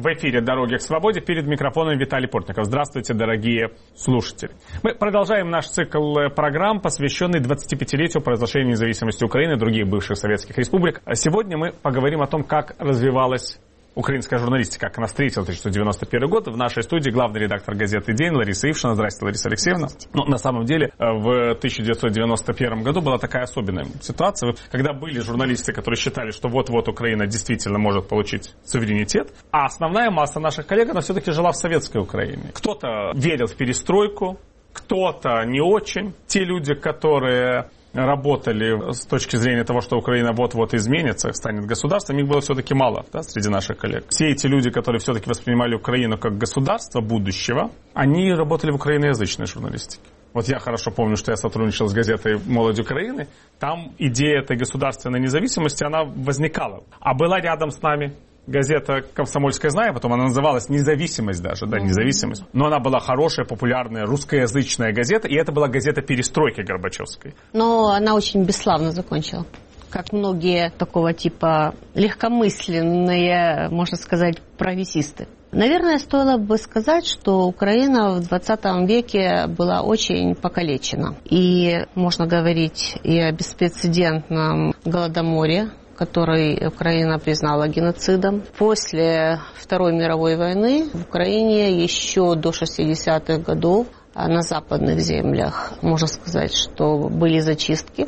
В эфире «Дороги к свободе», перед микрофоном Виталий Портников. Здравствуйте, дорогие слушатели. Мы продолжаем наш цикл программ, посвященный 25-летию провозглашения независимости Украины и других бывших советских республик. Сегодня мы поговорим о том, как развивалась украинская журналистика, как она встретила 1991 год. В нашей студии главный редактор газеты «День» Лариса Ившина. Здравствуйте, Лариса Алексеевна. Но на самом деле в 1991 году была такая особенная ситуация, когда были журналисты, которые считали, что вот-вот Украина действительно может получить суверенитет, а основная масса наших коллег, она все-таки жила в советской Украине. Кто-то верил в перестройку, кто-то не очень. Те люди, которые работали с точки зрения того, что Украина вот-вот изменится, станет государством, их было все-таки мало, да, среди наших коллег. Все эти люди, которые все-таки воспринимали Украину как государство будущего, они работали в украиноязычной журналистике. Вот я хорошо помню, что я сотрудничал с газетой «Молодь Украины». Там идея этой государственной независимости, она возникала. А была рядом с нами газета «Комсомольская знамя», потом она называлась «Независимость» даже, да, «Независимость». Но она была хорошая, популярная, русскоязычная газета, и это была газета перестройки Горбачевской. Но она очень бесславно закончила. Как многие такого типа легкомысленные, можно сказать, прогрессисты. Наверное, стоило бы сказать, что Украина в 20 веке была очень покалечена. И можно говорить и о беспрецедентном голодоморе, который Украина признала геноцидом. После Второй мировой войны в Украине еще до 60-х годов на западных землях, можно сказать, что были зачистки,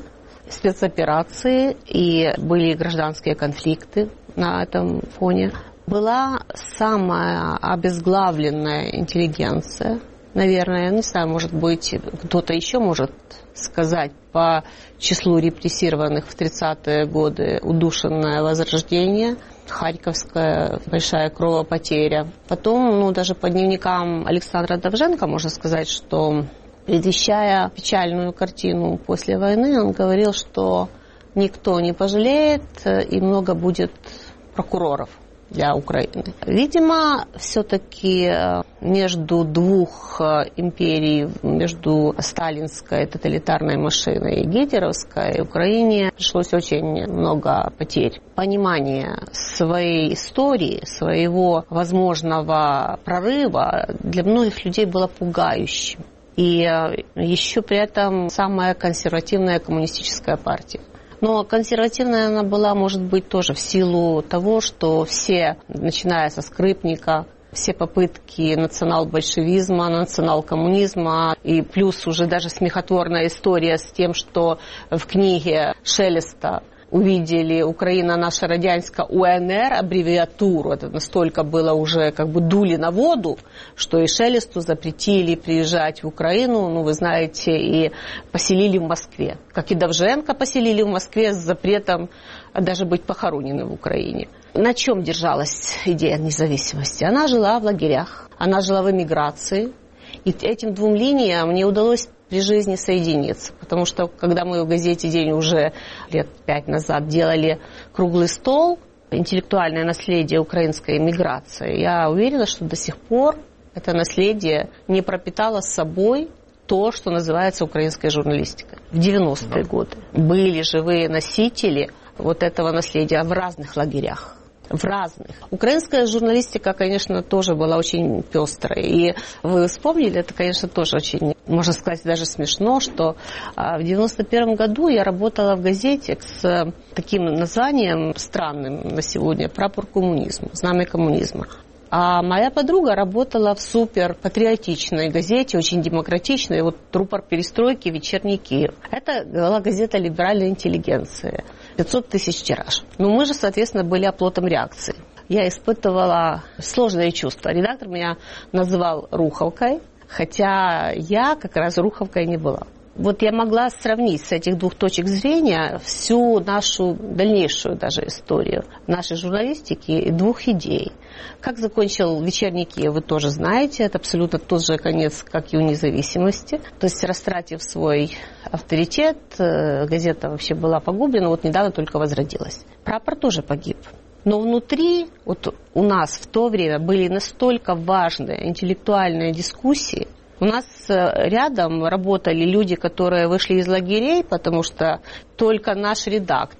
спецоперации и были гражданские конфликты на этом фоне. Была самая обезглавленная интеллигенция. Наверное, не знаю, может быть, кто-то еще может сказать по числу репрессированных в 30-е годы удушенное возрождение, Харьковская большая кровопотеря. Потом, даже по дневникам Александра Довженко можно сказать, что, предвещая печальную картину после войны, он говорил, что никто не пожалеет и много будет прокуроров для Украины. Видимо, все-таки между двух империй, между сталинской тоталитарной машиной и гитлеровской, Украине пришлось очень много потерь. Понимание своей истории, своего возможного прорыва для многих людей было пугающим. И еще при этом самая консервативная коммунистическая партия. Но консервативная она была, может быть, тоже в силу того, что все, начиная со Скрипника, все попытки национал-большевизма, национал-коммунизма, и плюс уже даже смехотворная история с тем, что в книге Шелеста увидели «Украина наша радянська УНР», аббревиатуру. Это настолько было уже дули на воду, что и Шелесту запретили приезжать в Украину, вы знаете, и поселили в Москве. Как и Довженко поселили в Москве с запретом даже быть похороненным в Украине. На чем держалась идея независимости? Она жила в лагерях, она жила в эмиграции. И этим двум линиям мне удалось при жизни соединиться. Потому что, когда мы в газете «День» уже лет 5 назад делали круглый стол «Интеллектуальное наследие украинской эмиграции», я уверена, что до сих пор это наследие не пропитало с собой то, что называется украинской журналистикой. В 90-е годы были живые носители вот этого наследия в разных лагерях. В разных. Украинская журналистика, конечно, тоже была очень пестрой. И вы вспомнили, это, конечно, тоже очень, можно сказать, даже смешно, что в 91 году я работала в газете с таким названием странным на сегодня «Прапор коммунизма», «Знамя коммунизма». А моя подруга работала в суперпатриотичной газете, очень демократичной, рупор перестройки «Вечерний Киев». Это была газета либеральной интеллигенции. 500 тысяч тираж. Мы же, соответственно, были оплотом реакции. Я испытывала сложные чувства. Редактор меня называл руховкой, хотя я как раз руховкой не была. Я могла сравнить с этих двух точек зрения всю нашу дальнейшую даже историю нашей журналистики и двух идей. Как закончил «Вечерний Киев», вы тоже знаете, это абсолютно тот же конец, как и у «Независимости». То есть, растратив свой авторитет, газета вообще была погублена, недавно только возродилась. «Прапор» тоже погиб. Но внутри, у нас в то время были настолько важные интеллектуальные дискуссии. У нас рядом работали люди, которые вышли из лагерей, потому что только наш редактор,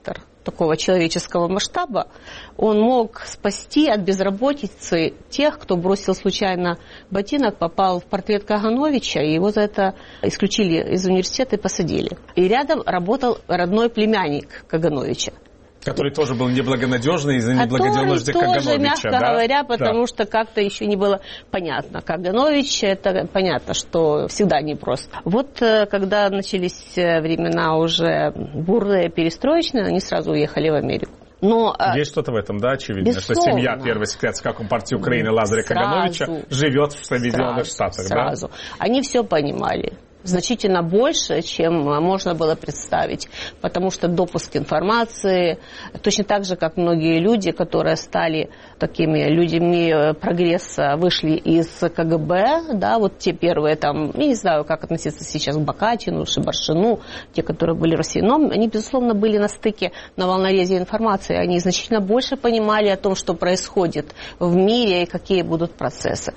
такого человеческого масштаба, он мог спасти от безработицы тех, кто бросил случайно ботинок, попал в портрет Кагановича, и его за это исключили из университета и посадили. И рядом работал родной племянник Кагановича. Который тоже был неблагонадежный из-за неблагонадежности Кагановича. Тоже, мягко говоря, потому что как-то еще не было понятно. Каганович, это понятно, что всегда непросто. Вот когда начались времена уже бурные, перестроечные, они сразу уехали в Америку. Но, есть что-то в этом, да, очевидно, безусловно. Что семья первой секретаря Компартии Украины Лазаря Кагановича живет в Соединенных Штатах. Сразу. Да? Они все понимали. Значительно больше, чем можно было представить, потому что допуск информации, точно так же, как многие люди, которые стали такими людьми прогресса, вышли из КГБ, да, вот те первые там, я не знаю, как относиться сейчас к Бакатину, Шибаршину, те, которые были в России, но они, безусловно, были на стыке, на волнорезе информации, они значительно больше понимали о том, что происходит в мире и какие будут процессы,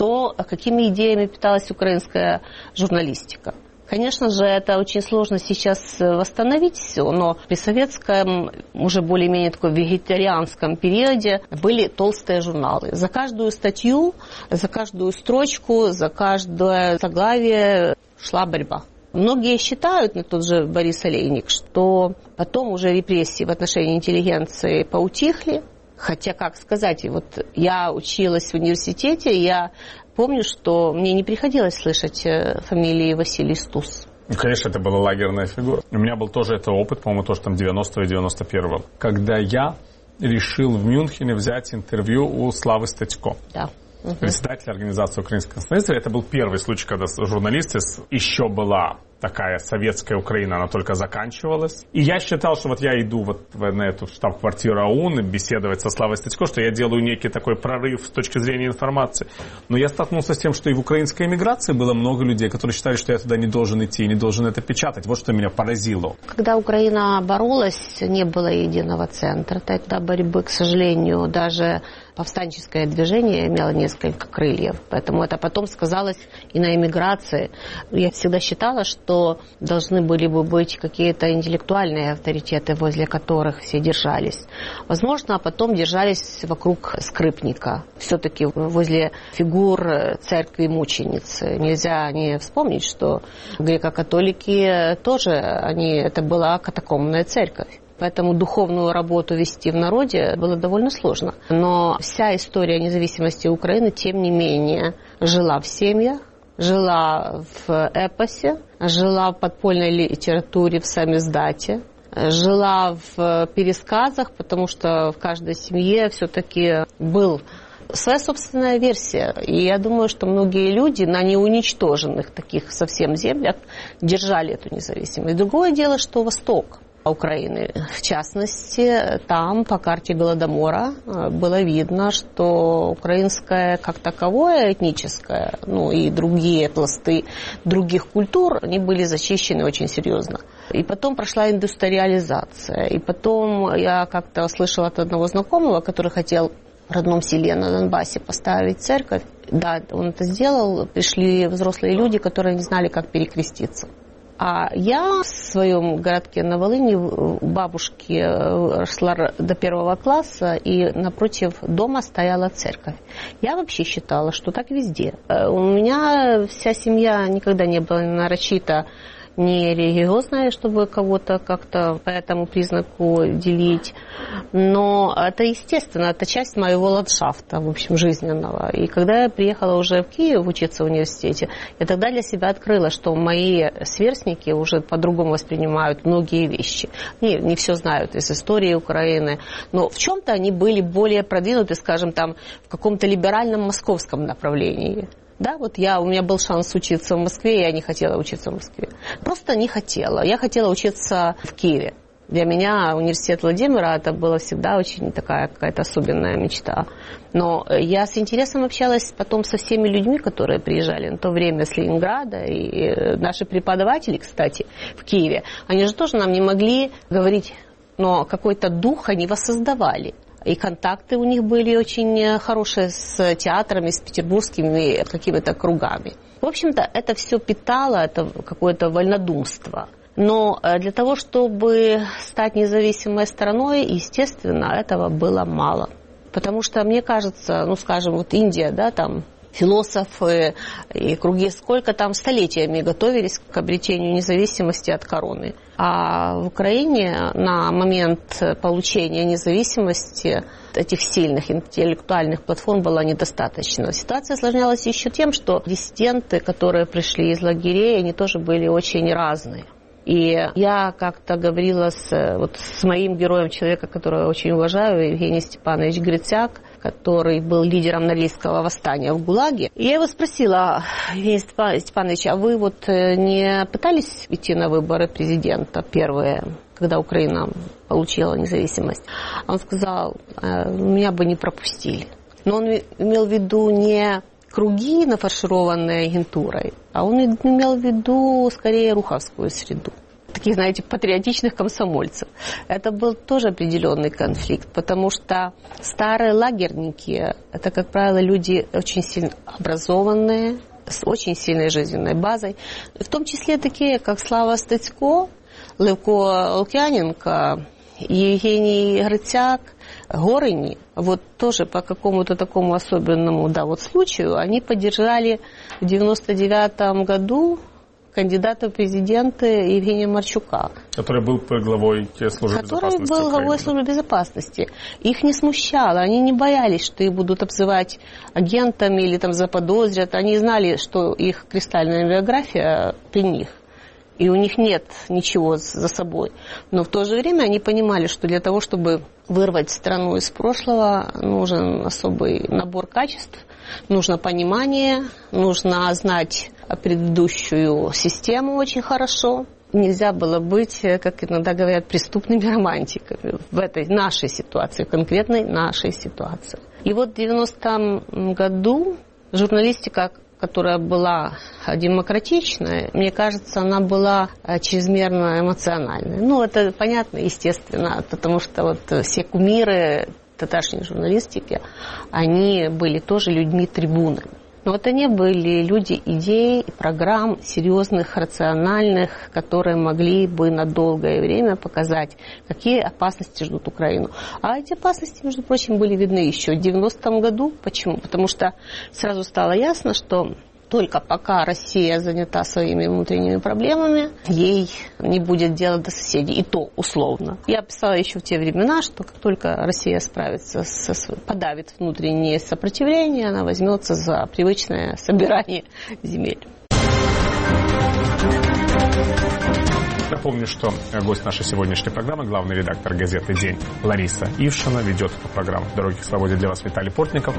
какими идеями питалась украинская журналистика. Конечно же, это очень сложно сейчас восстановить все, но при советском, уже более-менее такой вегетарианском периоде были толстые журналы. За каждую статью, за каждую строчку, за каждое заглавие шла борьба. Многие считают, тот же Борис Олейник, что потом уже репрессии в отношении интеллигенции поутихли. Хотя, как сказать, вот я училась в университете, я помню, что мне не приходилось слышать фамилии Василий Стус. Ну, конечно, это была лагерная фигура. У меня был тоже этот опыт, по-моему, тоже там 90-го и 91-го, когда я решил в Мюнхене взять интервью у Славы Статько. Да. Председатель организации «Украинское националистов». Это был первый случай, когда журналисты еще была такая советская Украина, она только заканчивалась. И я считал, что вот я иду вот на эту штаб-квартиру ОУН беседовать со Славой Статько, что я делаю некий такой прорыв с точки зрения информации. Но я столкнулся с тем, что и в украинской эмиграции было много людей, которые считали, что я туда не должен идти, не должен это печатать. Вот что меня поразило. Когда Украина боролась, не было единого центра. Тогда борьбы, к сожалению, даже повстанческое движение имело несколько крыльев. Поэтому это потом сказалось и на эмиграции. Я всегда считала, что должны были бы быть какие-то интеллектуальные авторитеты, возле которых все держались. Возможно, потом держались вокруг Скрипника. Все-таки возле фигур церкви мученицы. Нельзя не вспомнить, что греко-католики тоже, это была катакомбная церковь. Поэтому духовную работу вести в народе было довольно сложно. Но вся история независимости Украины, тем не менее, жила в семьях, жила в эпосе, жила в подпольной литературе, в самиздате, жила в пересказах, потому что в каждой семье все-таки был своя собственная версия. И я думаю, что многие люди на неуничтоженных таких совсем землях держали эту независимость. Другое дело, что Восток Украины, в частности, там по карте Голодомора было видно, что украинское как таковое, этническое, и другие пласты других культур, они были зачищены очень серьезно. И потом прошла индустриализация. И потом я как-то слышала от одного знакомого, который хотел в родном селе на Донбассе поставить церковь. Да, он это сделал. Пришли взрослые люди, которые не знали, как перекреститься. А я в своем городке на Волыни у бабушки шла до 1 класса, и напротив дома стояла церковь. Я вообще считала, что так везде. У меня вся семья никогда не была нарочито не религиозная, чтобы кого-то как-то по этому признаку делить. Но это естественно, это часть моего ландшафта, в общем, жизненного. И когда я приехала уже в Киев учиться в университете, я тогда для себя открыла, что мои сверстники уже по-другому воспринимают многие вещи. Не все знают из истории Украины, но в чем-то они были более продвинуты, скажем, там, в каком-то либеральном московском направлении. Да, вот у меня был шанс учиться в Москве, я не хотела учиться в Москве. Просто не хотела. Я хотела учиться в Киеве. Для меня университет Владимира это была всегда очень такая какая-то особенная мечта. Но я с интересом общалась потом со всеми людьми, которые приезжали на то время с Ленинграда. И наши преподаватели, кстати, в Киеве, они же тоже нам не могли говорить, но какой-то дух они воссоздавали. И контакты у них были очень хорошие с театрами, с петербургскими какими-то кругами. В общем-то, это все питало, это какое-то вольнодумство. Но для того, чтобы стать независимой страной, естественно, этого было мало. Потому что, мне кажется, скажем, вот Индия, да, там философы и круги, сколько там столетиями готовились к обретению независимости от короны. А в Украине на момент получения независимости этих сильных интеллектуальных платформ было недостаточно. Ситуация осложнялась еще тем, что диссиденты, которые пришли из лагерей, они тоже были очень разные. И я как-то говорила с моим героем, человека, которого я очень уважаю, Евгений Степанович Грицяк, который был лидером Норильского восстания в ГУЛАГе. И я его спросила: Евгений Степанович, а вы не пытались идти на выборы президента первые, когда Украина получила независимость? Он сказал: меня бы не пропустили. Но он имел в виду не круги, нафаршированные агентурой, а он имел в виду скорее руховскую среду. Таких, знаете, патриотичных комсомольцев. Это был тоже определенный конфликт, потому что старые лагерники – это, как правило, люди очень сильно образованные, с очень сильной жизненной базой, в том числе такие, как Слава Стецько, Левко Лукьяненко, Евгений Грицяк, Горыни, тоже по какому-то такому особенному случаю, они поддержали в 1999 году кандидата в президенты Евгения Марчука. Который был главой службы безопасности. Который был главой службы безопасности. Их не смущало, они не боялись, что их будут обзывать агентами или заподозрят. Они знали, что их кристальная биография при них. И у них нет ничего за собой. Но в то же время они понимали, что для того, чтобы вырвать страну из прошлого, нужен особый набор качеств, нужно понимание, нужно знать предыдущую систему очень хорошо. Нельзя было быть, как иногда говорят, преступными романтиками в этой нашей ситуации, конкретной нашей ситуации. И в 90-м году журналистика, которая была демократичная, мне кажется, она была чрезмерно эмоциональной. Это понятно, естественно, потому что все кумиры татарской журналистики, они были тоже людьми-трибунами. Но они были люди идей, программ, серьезных, рациональных, которые могли бы на долгое время показать, какие опасности ждут Украину. А эти опасности, между прочим, были видны еще в 90-м году. Почему? Потому что сразу стало ясно, что только пока Россия занята своими внутренними проблемами, ей не будет дела до соседей. И то условно. Я писала еще в те времена, что как только Россия справится, подавит внутреннее сопротивление, она возьмется за привычное собирание земель. Напомню, что гость нашей сегодняшней программы, главный редактор газеты «День» Лариса Ившина, ведет эту программу «Дороги к свободе» для вас Виталий Портников.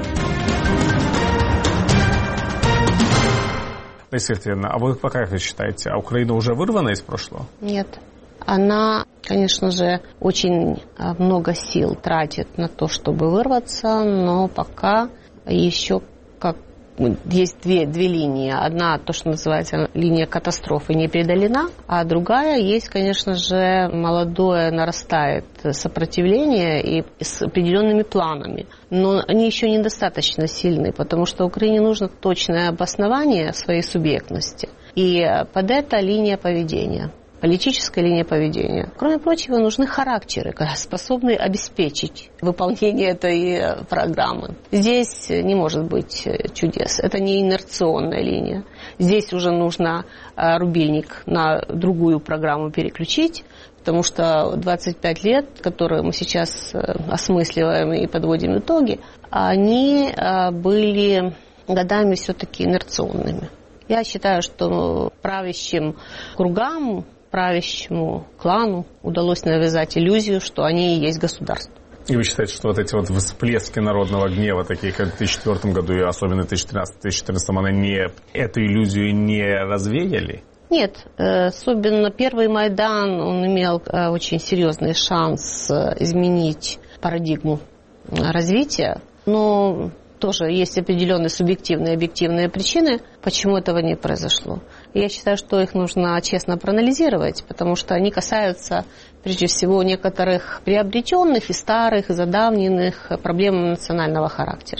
Лариса Ивановна, а вы как вы считаете, Украина уже вырвана из прошлого? Нет. Она, конечно же, очень много сил тратит на то, чтобы вырваться, но пока еще есть две линии. Одна, то, что называется линия катастрофы, не преодолена, а другая есть, конечно же, молодое нарастает сопротивление и с определенными планами. Но они еще недостаточно сильны, потому что Украине нужно точное обоснование своей субъектности. И под это линия поведения. Политическая линия поведения. Кроме прочего, нужны характеры, способные обеспечить выполнение этой программы. Здесь не может быть чудес. Это не инерционная линия. Здесь уже нужно рубильник на другую программу переключить, потому что 25 лет, которые мы сейчас осмысливаем и подводим итоги, они были годами все-таки инерционными. Я считаю, что правящим кругам, правящему клану удалось навязать иллюзию, что они и есть государство. И вы считаете, что эти всплески народного гнева, такие как в 2004 году и особенно в 2013-2014, они эту иллюзию не развеяли? Нет, особенно первый Майдан, он имел очень серьезный шанс изменить парадигму развития, но тоже есть определенные субъективные и объективные причины, почему этого не произошло. И я считаю, что их нужно честно проанализировать, потому что они касаются, прежде всего, некоторых приобретенных и старых, и задавненных проблем национального характера.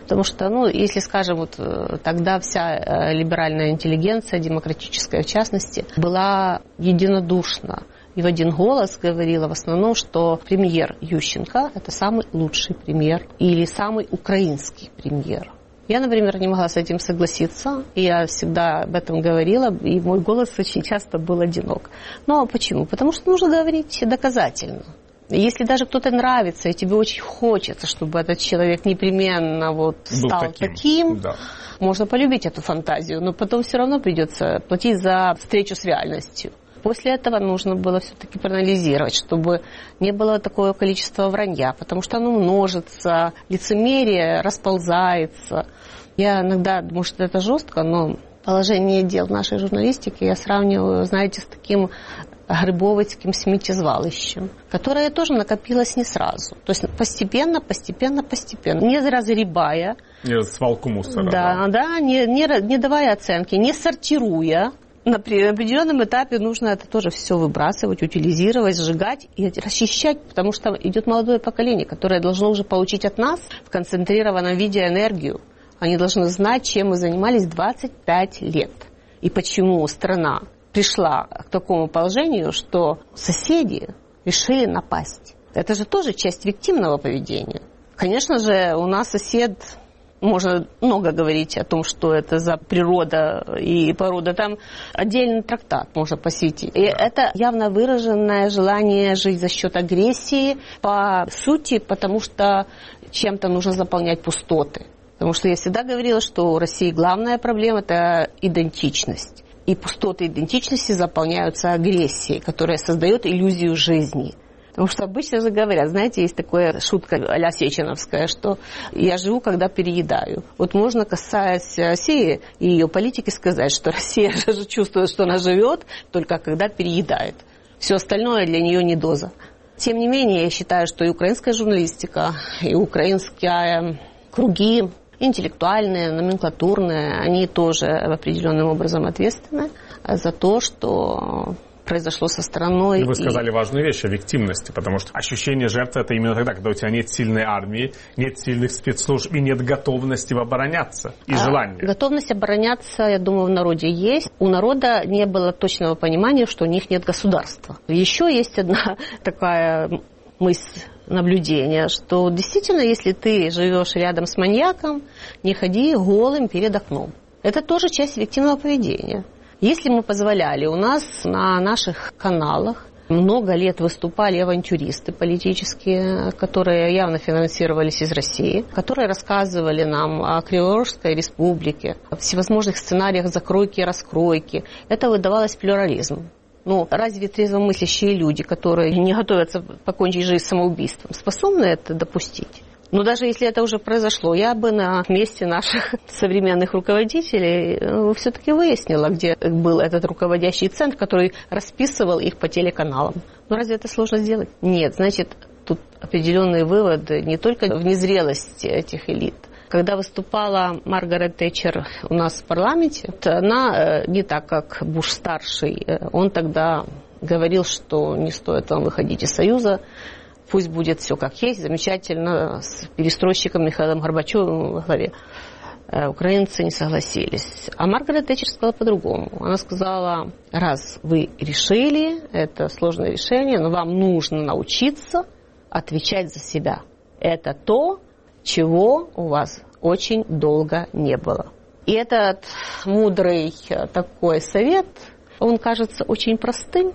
Потому что, если, скажем, вот тогда вся либеральная интеллигенция, демократическая в частности, была единодушна и в один голос говорила в основном, что премьер Ющенко – это самый лучший премьер или самый украинский премьер. Я, например, не могла с этим согласиться, и я всегда об этом говорила, и мой голос очень часто был одинок. Но почему? Потому что нужно говорить доказательно. Если даже кто-то нравится, и тебе очень хочется, чтобы этот человек непременно стал таким, да. Можно полюбить эту фантазию, но потом все равно придется платить за встречу с реальностью. После этого нужно было все-таки проанализировать, чтобы не было такого количества вранья, потому что оно множится, лицемерие расползается. Я иногда, может, это жестко, но положение дел в нашей журналистике я сравниваю, знаете, с таким грибовицким сметизвалищем, которое тоже накопилось не сразу. То есть постепенно, не разгребая. Не свалку мусора. Да, не давая оценки, не сортируя. На определенном этапе нужно это тоже все выбрасывать, утилизировать, сжигать и расчищать, потому что идет молодое поколение, которое должно уже получить от нас в концентрированном виде энергию. Они должны знать, чем мы занимались 25 лет и почему страна пришла к такому положению, что соседи решили напасть. Это же тоже часть виктимного поведения. Конечно же, у нас сосед, можно много говорить о том, что это за природа и порода. Там отдельный трактат можно посвятить. И это явно выраженное желание жить за счет агрессии по сути, потому что чем-то нужно заполнять пустоты. Потому что я всегда говорила, что у России главная проблема – это идентичность. И пустоты идентичности заполняются агрессией, которая создает иллюзию жизни. Потому что обычно же говорят, знаете, есть такая шутка а-ля сеченовская, что я живу, когда переедаю. Вот можно, касаясь России и ее политики, сказать, что Россия же чувствует, что она живет, только когда переедает. Все остальное для нее не доза. Тем не менее, я считаю, что и украинская журналистика, и украинские круги, интеллектуальные, номенклатурные, они тоже определенным образом ответственны за то, что произошло со страной. Вы сказали важную вещь о виктимности, потому что ощущение жертвы – это именно тогда, когда у тебя нет сильной армии, нет сильных спецслужб и нет готовности обороняться и желания. Готовность обороняться, я думаю, в народе есть. У народа не было точного понимания, что у них нет государства. Еще есть одна такая мысль, наблюдение, что действительно, если ты живешь рядом с маньяком, не ходи голым перед окном. Это тоже часть виктимного поведения. Если мы позволяли, у нас на наших каналах много лет выступали авантюристы политические, которые явно финансировались из России, которые рассказывали нам о Криворожской республике, о всевозможных сценариях закройки и раскройки. Это выдавалось плюрализм. Разве трезвомыслящие люди, которые не готовятся покончить жизнь самоубийством, способны это допустить? Но даже если это уже произошло, я бы на месте наших современных руководителей все-таки выяснила, где был этот руководящий центр, который расписывал их по телеканалам. Но разве это сложно сделать? Нет, значит, тут определенные выводы не только в незрелости этих элит. Когда выступала Маргарет Тэтчер у нас в парламенте, она не так, как Буш-старший, он тогда говорил, что не стоит вам выходить из Союза, пусть будет все как есть, замечательно, с перестройщиком Михаилом Горбачевым во главе. Украинцы не согласились. А Маргарет Тэтчер сказала по-другому. Она сказала, раз вы решили, это сложное решение, но вам нужно научиться отвечать за себя. Это то, чего у вас очень долго не было. И этот мудрый такой совет, он кажется очень простым,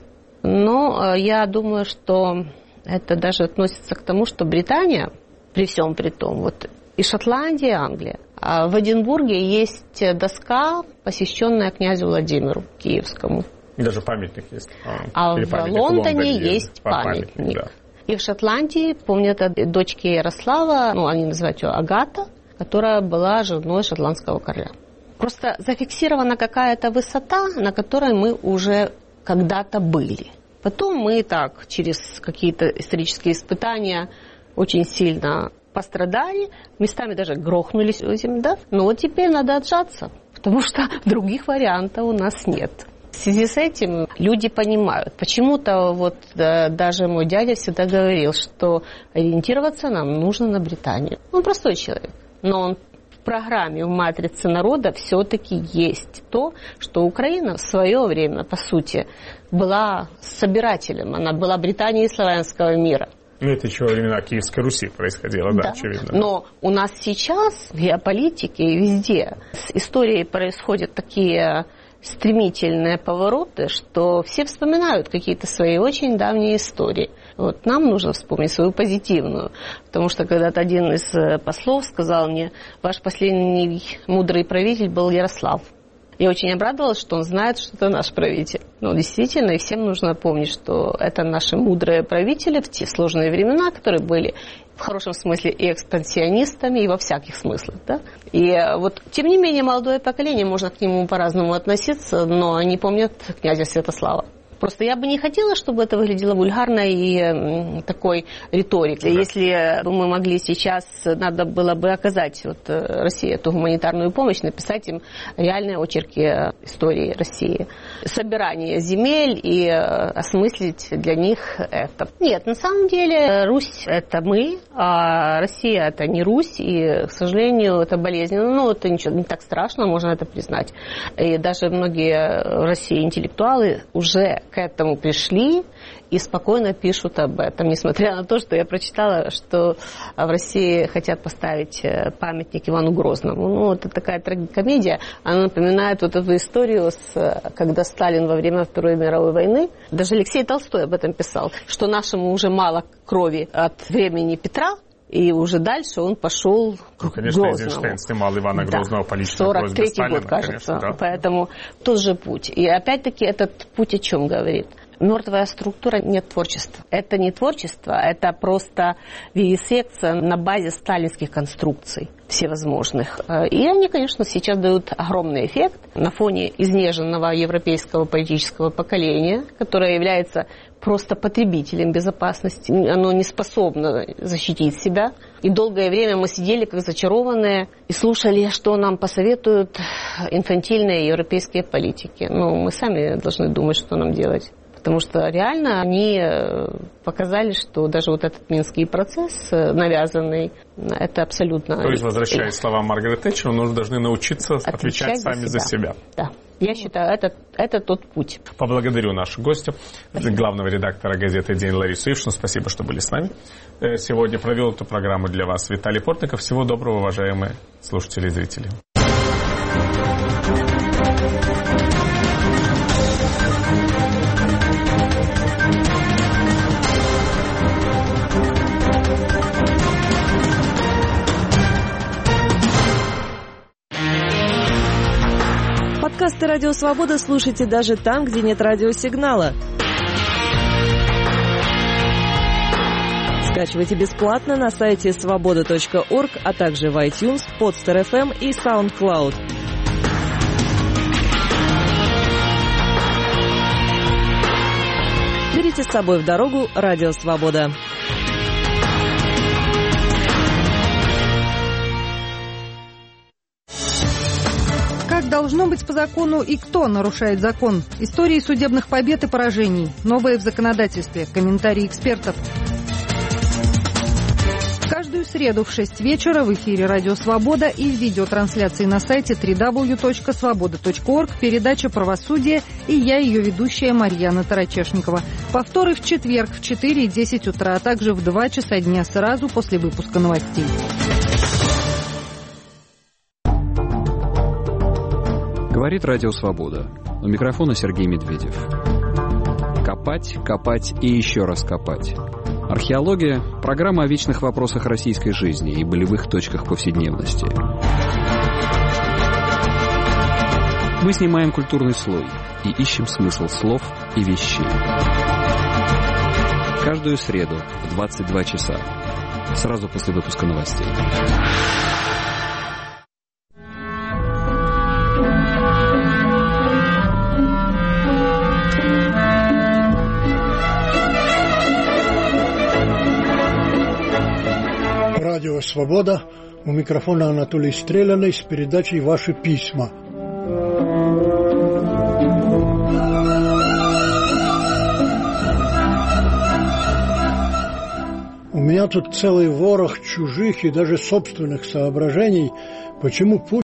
но я думаю, что это даже относится к тому, что Британия, при всем при том, и Шотландия, и Англия, а в Эдинбурге есть доска, посвященная князю Владимиру Киевскому. Даже памятник есть. А в Лондоне есть памятник. Да. И в Шотландии, помню, это дочки Ярослава, они называют ее Агата, которая была женой шотландского короля. Просто зафиксирована какая-то высота, на которой мы уже когда-то были. Потом мы так, через какие-то исторические испытания, очень сильно пострадали, местами даже грохнулись этим, да? Но теперь надо отжаться, потому что других вариантов у нас нет. В связи с этим люди понимают. Почему-то даже мой дядя всегда говорил, что ориентироваться нам нужно на Британию. Он простой человек, но он программе, в матрице народа все-таки есть то, что Украина в свое время, по сути, была собирателем. Она была Британией славянского мира. Ну, это еще во времена Киевской Руси происходило, да, очевидно. Но у нас сейчас в геополитике и везде с историей происходят такие стремительные повороты, что все вспоминают какие-то свои очень давние истории. Вот нам нужно вспомнить свою позитивную, потому что когда-то один из послов сказал мне: ваш последний мудрый правитель был Ярослав. Я очень обрадовалась, что он знает, что это наш правитель. Ну, действительно, и всем нужно помнить, что это наши мудрые правители в те сложные времена, которые были в хорошем смысле и экспансионистами, и во всяких смыслах. Да? И вот, тем не менее, молодое поколение, можно к нему по-разному относиться, но они помнят князя Святослава. Просто я бы не хотела, чтобы это выглядело вульгарно и такой риторикой. Если бы мы могли сейчас, надо было бы оказать России эту гуманитарную помощь, написать им реальные очерки истории России. Собирание земель и осмыслить для них это. Нет, на самом деле Русь – это мы, а Россия – это не Русь, и, к сожалению, это болезненно. Но это ничего, не так страшно, можно это признать. И даже многие в России интеллектуалы уже к этому пришли и спокойно пишут об этом, несмотря на то, что я прочитала, что в России хотят поставить памятник Ивану Грозному. Ну, это такая трагикомедия, она напоминает вот эту историю, когда Сталин во время Второй мировой войны, даже Алексей Толстой об этом писал, что нашему уже мало крови от времени Петра, и уже дальше он пошел к конечно, Грозному. Эйзенштейн снимал Ивана Грозного по личной просьбе 43-й Сталина. год, кажется. Конечно, да. Поэтому тот же путь. И опять-таки этот путь о чем говорит? Мертвая структура нет творчества. Это не творчество, это просто вивисекция на базе сталинских конструкций всевозможных. И они, конечно, сейчас дают огромный эффект на фоне изнеженного европейского политического поколения, которое является просто потребителем безопасности. Оно не способно защитить себя. И долгое время мы сидели как зачарованные и слушали, что нам посоветуют инфантильные европейские политики. Но мы сами должны думать, что нам делать. Потому что реально они показали, что даже вот этот Минский процесс навязанный, это абсолютно... То есть, возвращаясь к словам Маргарет Тэтчер, мы должны научиться отвечать сами за себя. Да. Я считаю, это тот путь. Поблагодарю нашу гостью, главного редактора газеты «День» Ларису Ившину. Спасибо, что были с нами. Сегодня провел эту программу для вас Виталий Портников. Всего доброго, уважаемые слушатели и зрители. Подкасты «Радио Свобода» слушайте даже там, где нет радиосигнала. Скачивайте бесплатно на сайте svoboda.org, а также в iTunes, Podster.fm и SoundCloud. Берите с собой в дорогу «Радио Свобода». Как должно быть по закону и кто нарушает закон? Истории судебных побед и поражений. Новое в законодательстве. Комментарии экспертов. Каждую среду в 6 вечера в эфире «Радио Свобода» и в видеотрансляции на сайте www.svoboda.org передача «Правосудие» и я, ее ведущая Марьяна Тарачешникова. Повторы в четверг в 4 и 10 утра, а также в 2 часа дня сразу после выпуска новостей. Говорит «Радио Свобода». У микрофона Сергей Медведев. Копать, копать и еще раз копать. Археология – программа о вечных вопросах российской жизни и болевых точках повседневности. Мы снимаем культурный слой и ищем смысл слов и вещей. Каждую среду в 22 часа, сразу после выпуска новостей. Радио «Свобода». У микрофона Анатолий Стреляный с передачей «Ваши письма». У меня тут целый ворох чужих и даже собственных соображений Почему